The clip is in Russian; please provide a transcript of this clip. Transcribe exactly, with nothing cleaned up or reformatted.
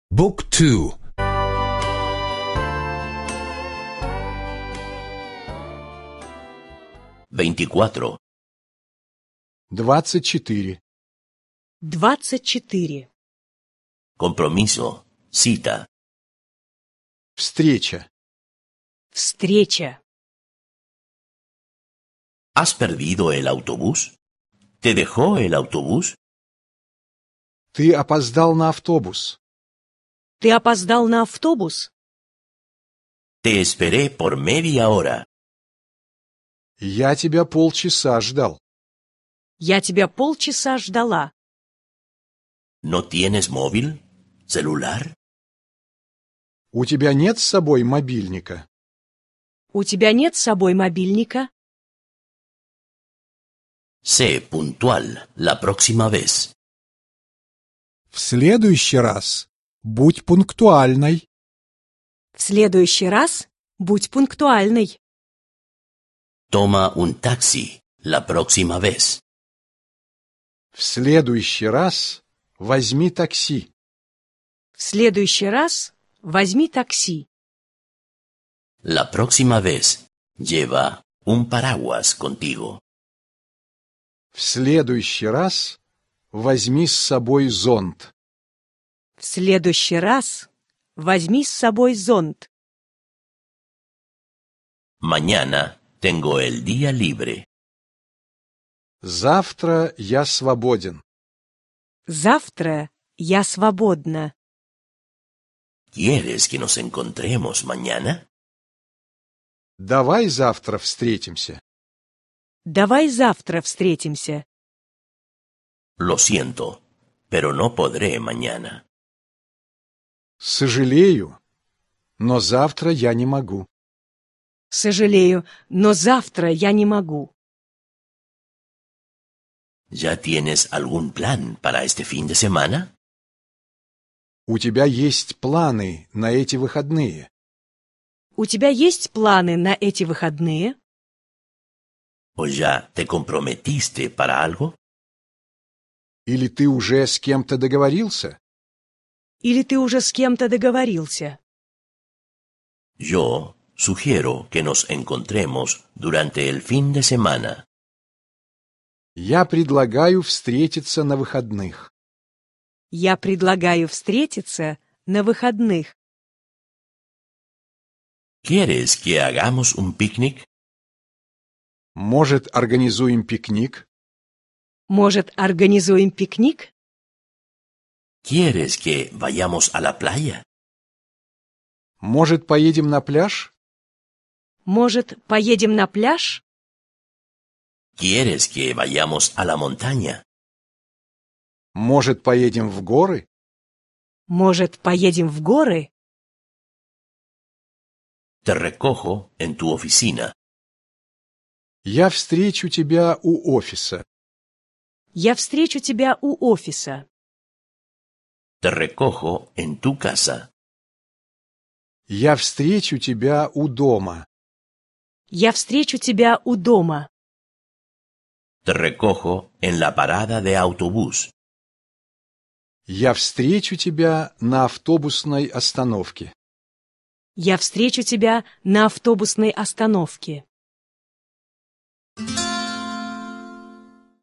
บุ๊กทู veinticuatro, двадцать четыре. двадцать четыре. compromiso, cita, Встреча. Встреча. ¿has perdido el autobús? ¿Te dejó el autobús? Ты опоздал на автобус. Ты опоздал на автобус? Te esperé por media hora. Я тебя полчаса ждал. Я тебя полчаса ждала. ¿No tienes móvil? ¿Celular? У тебя нет с собой мобильника? У тебя нет с собой мобильника? Sé puntual la próxima vez. В следующий раз будь пунктуальной. В следующий раз будь пунктуальной. Toma un taxi la próxima vez. В следующий раз возьми такси. В следующий раз возьми такси. La próxima vez lleva un paraguas contigo. В следующий раз возьми с собой зонт. В следующий раз возьми с собой зонт. Mañana tengo el día libre. Завтра я свободен. Завтра я свободна. ¿Quieres que nos encontremos mañana? Давай завтра встретимся. Давай завтра встретимся. Lo siento, pero no podré mañana. Сожалею, но завтра я не могу. Сожалею, но завтра я не могу. ¿Ya tienes algún plan para este fin de semana? У тебя есть планы на эти выходные? У тебя есть планы на эти выходные? ¿O ya te comprometiste para algo? Или ты уже с кем-то договорился? Или ты уже с кем-то договорился? Yo sugiero que nos encontremos durante el fin de semana. Я предлагаю встретиться на выходных. Я предлагаю встретиться на выходных. ¿Quieres que hagamos un picnic? Может, организуем пикник? Может, организуем пикник? ¿Quieres que vayamos a la playa? Может, поедем на пляж? Может, поедем на пляж? ¿Quieres que vayamos a la montaña? Может, поедем в горы? Может, поедем в горы? Te recojo en tu oficina. Я встречу тебя у офиса. Я встречу тебя у офиса. Te recojo en tu casa. Я встречу тебя у дома. Я встречу тебя у дома. Te recojo en la parada de autobús. Я встречу тебя на автобусной остановке. Я встречу тебя на автобусной остановке.